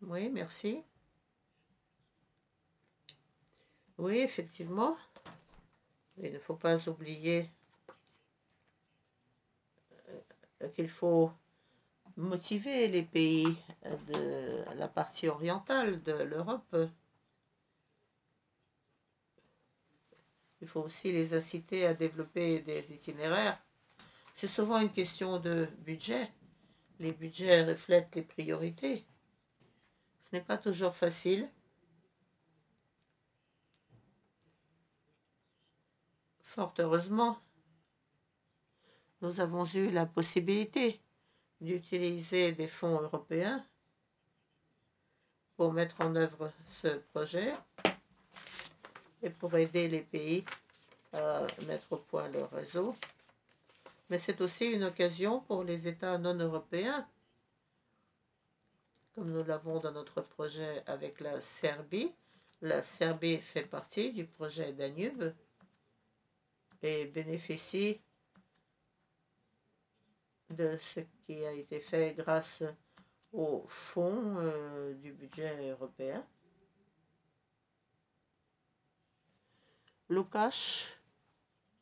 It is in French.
Oui, merci. Oui, effectivement, il ne faut pas oublier qu'il faut motiver les pays de la partie orientale de l'Europe. Il faut aussi les inciter à développer des itinéraires. C'est souvent une question de budget. Les budgets reflètent les priorités. Ce n'est pas toujours facile. Fort heureusement, nous avons eu la possibilité d'utiliser des fonds européens pour mettre en œuvre ce projet et pour aider les pays à mettre au point leur réseau. Mais c'est aussi une occasion pour les États non européens, comme nous l'avons dans notre projet avec la Serbie. La Serbie fait partie du projet Danube et bénéficie de ce qui a été fait grâce au fonds du budget européen. Lukács